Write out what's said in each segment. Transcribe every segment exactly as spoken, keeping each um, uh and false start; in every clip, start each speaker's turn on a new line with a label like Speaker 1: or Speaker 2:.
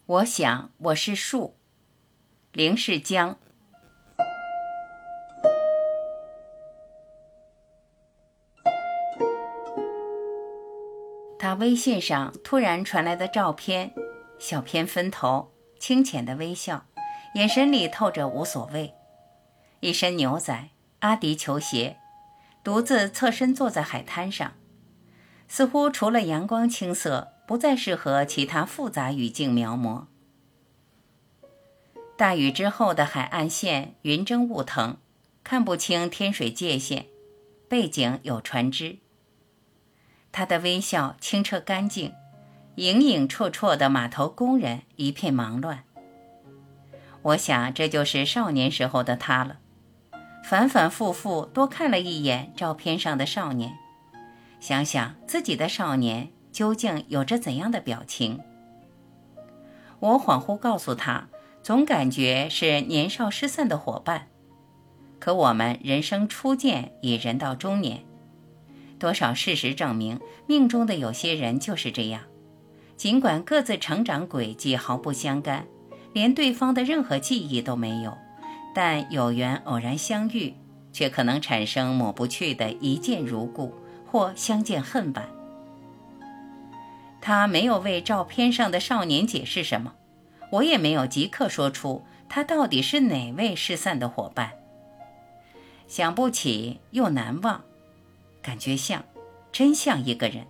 Speaker 1: 我想我是树。林世江。他微信上突然传来的照片，小偏分头，清浅的微笑，眼神里透着无所谓。一身牛仔，阿迪球鞋，独自侧身坐在海滩上，似乎除了阳光青色，不再适合其他复杂语境描摹。大雨之后的海岸线云蒸雾腾，看不清天水界限，背景有船只。他的微笑清澈干净，影影绰绰的码头工人一片忙乱。我想这就是少年时候的他了，反反复复多看了一眼照片上的少年，想想自己的少年究竟有着怎样的表情。我恍惚告诉他，总感觉是年少失散的伙伴，可我们人生初见已人到中年，多少事实证明，命中的有些人就是这样，尽管各自成长轨迹毫不相干，连对方的任何记忆都没有，但有缘偶然相遇，却可能产生抹不去的一见如故，或相见恨晚。他没有为照片上的少年解释什么，我也没有即刻说出他到底是哪位失散的伙伴。想不起又难忘，感觉像，真像一个人。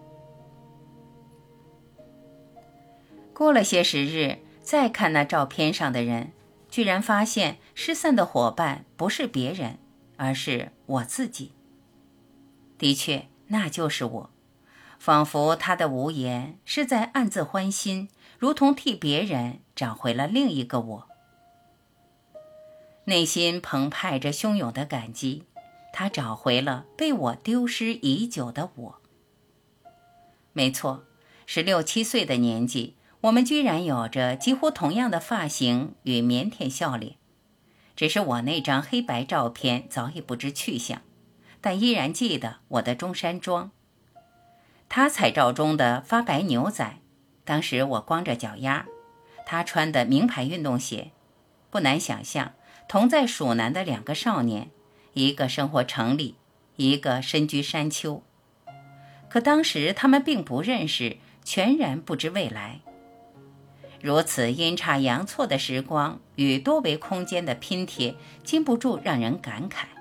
Speaker 1: 过了些时日，再看那照片上的人，居然发现失散的伙伴不是别人，而是我自己。的确，那就是我，仿佛他的无言是在暗自欢心，如同替别人找回了另一个我。内心澎湃着汹涌的感激，他找回了被我丢失已久的我。没错，十六七岁的年纪，我们居然有着几乎同样的发型与腼腆笑脸。只是我那张黑白照片早已不知去向，但依然记得我的中山装。他彩照中的发白牛仔，当时我光着脚丫，他穿的名牌运动鞋。不难想象，同在蜀南的两个少年，一个生活城里，一个身居山丘。可当时他们并不认识，全然不知未来。如此阴差阳错的时光与多维空间的拼贴，禁不住让人感慨。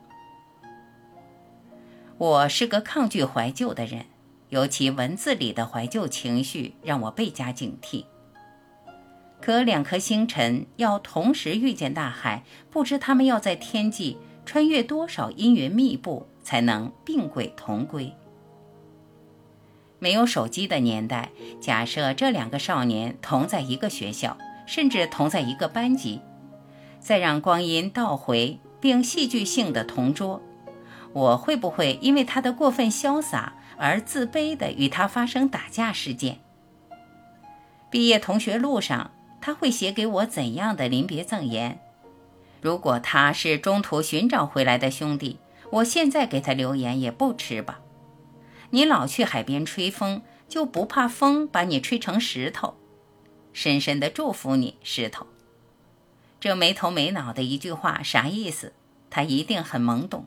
Speaker 1: 我是个抗拒怀旧的人，尤其文字里的怀旧情绪让我倍加警惕。可两颗星辰要同时遇见大海，不知他们要在天际穿越多少阴云密布，才能并轨同归。没有手机的年代，假设这两个少年同在一个学校，甚至同在一个班级，再让光阴倒回并戏剧性的同桌，我会不会因为他的过分潇洒而自卑地与他发生打架事件？毕业同学录上，他会写给我怎样的临别赠言？如果他是中途寻找回来的兄弟，我现在给他留言也不迟吧。你老去海边吹风，就不怕风把你吹成石头？深深地祝福你，石头。这没头没脑的一句话啥意思？他一定很懵懂。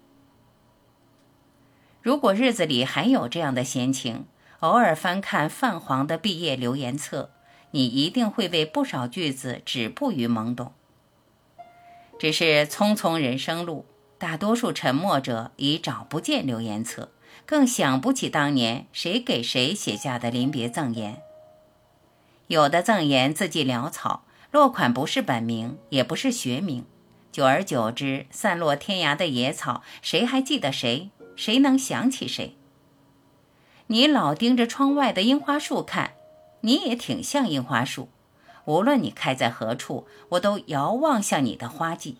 Speaker 1: 如果日子里还有这样的闲情，偶尔翻看泛黄的毕业留言册，你一定会为不少句子止步于懵懂。只是匆匆人生路，大多数沉默者已找不见留言册，更想不起当年谁给谁写下的临别赠言。有的赠言字迹潦草，落款不是本名，也不是学名，久而久之，散落天涯的野草，谁还记得谁？谁能想起谁？你老盯着窗外的樱花树看，你也挺像樱花树，无论你开在何处，我都遥望向你的花季。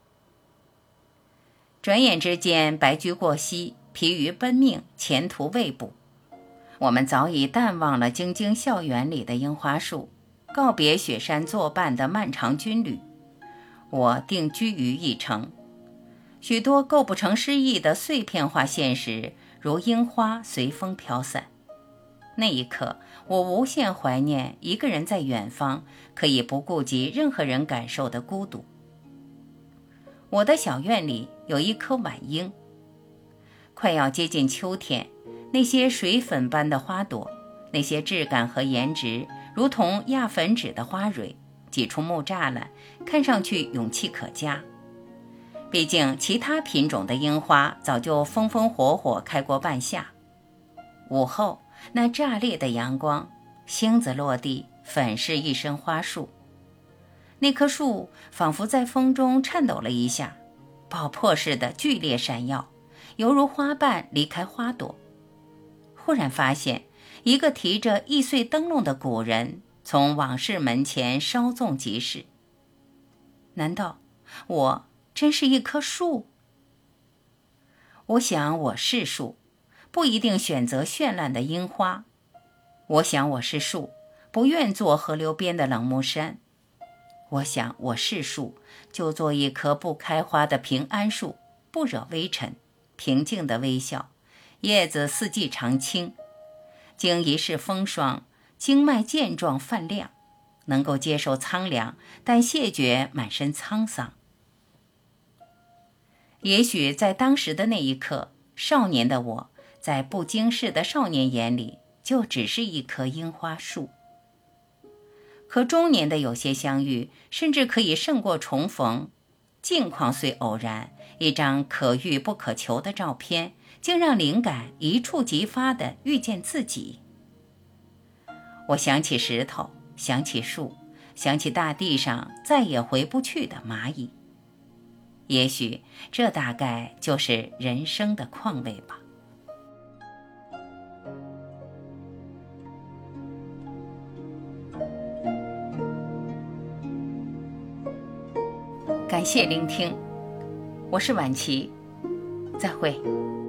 Speaker 1: 转眼之间，白驹过隙，疲于奔命，前途未卜。我们早已淡忘了京津校园里的樱花树，告别雪山作伴的漫长军旅。我定居于一城，许多构不成诗意的碎片化现实，如樱花随风飘散。那一刻， 我无限怀念一个人在远方，可以不顾及任何人感受的孤独。我的小院里有一棵晚樱，快要接近秋天，那些水粉般的花朵，那些质感和颜值如同压粉纸的花蕊，挤出木栅栏，看上去勇气可嘉。毕竟其他品种的樱花早就风风火火开过半夏。午后那炸裂的阳光，星子落地，粉饰一身花束。那棵树仿佛在风中颤抖了一下，爆破似的剧烈闪耀，犹如花瓣离开花朵。忽然发现，一个提着易碎灯笼的古人从往事门前稍纵即逝。难道我真是一棵树？我想我是树，不一定选择绚烂的樱花。我想我是树，不愿做河流边的冷木山。我想我是树，就做一棵不开花的平安树，不惹微尘，平静的微笑，叶子四季常青，经一世风霜，经脉健壮泛亮，能够接受苍凉，但谢绝满身沧桑。也许在当时的那一刻，少年的我，在不经事的少年眼里，就只是一棵樱花树。和中年的有些相遇，甚至可以胜过重逢。境况虽偶然，一张可遇不可求的照片，竟让灵感一触即发地遇见自己。我想起石头，想起树，想起大地上再也回不去的蚂蚁。也许这大概就是人生的况味吧。感谢聆听，我是婉琪，再会。